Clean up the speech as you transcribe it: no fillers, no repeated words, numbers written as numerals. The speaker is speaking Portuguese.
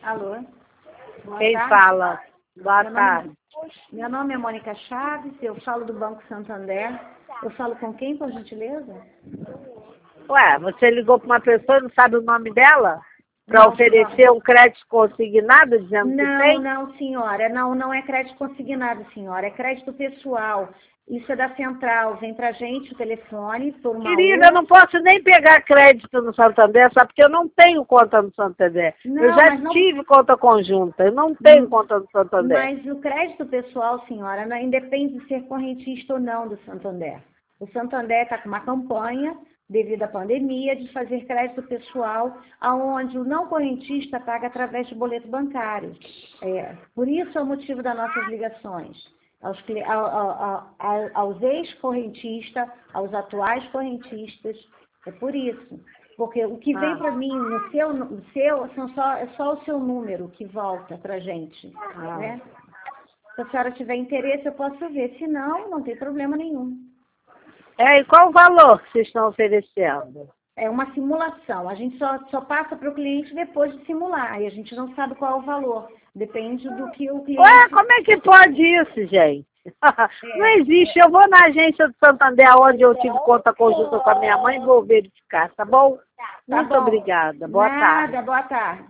Alô? Boa Quem tarde. fala? Boa tarde. Meu nome é Mônica Chaves, eu falo do Banco Santander. Eu falo com quem, por gentileza? Ué, você ligou para uma pessoa e não sabe o nome dela? Para Não, oferecer um crédito consignado dizendo que tem? Não, senhora. Não é crédito consignado, senhora. É crédito pessoal. Isso é da central. Vem pra gente o telefone por uma Querida, eu não posso nem pegar crédito no Santander, só porque eu não tenho conta no Santander. Eu Não, já mas não. tive conta conjunta, eu não tenho conta no Santander. Mas o crédito pessoal, senhora, não independe de ser correntista ou não do Santander. O Santander está com uma campanha, devido à pandemia, de fazer crédito pessoal, aonde o não correntista paga através de boleto bancário. Por isso é o motivo das nossas ligações. Aos ex-correntistas, aos atuais correntistas, é por isso. Porque o que vem para mim no seu é só o seu número que volta para a gente. Né? Se a senhora tiver interesse, eu posso ver. Se não, não tem problema nenhum. E qual o valor que vocês estão oferecendo? É uma simulação. A gente só passa para o cliente depois de simular. E a gente não sabe qual é o valor. Depende do que o cliente... Ué, como é que pode isso, gente? Não existe. Eu vou na agência do Santander, onde eu tive conta conjunta com a minha mãe, e vou verificar, tá bom? Muito obrigada. Boa tarde. Boa tarde.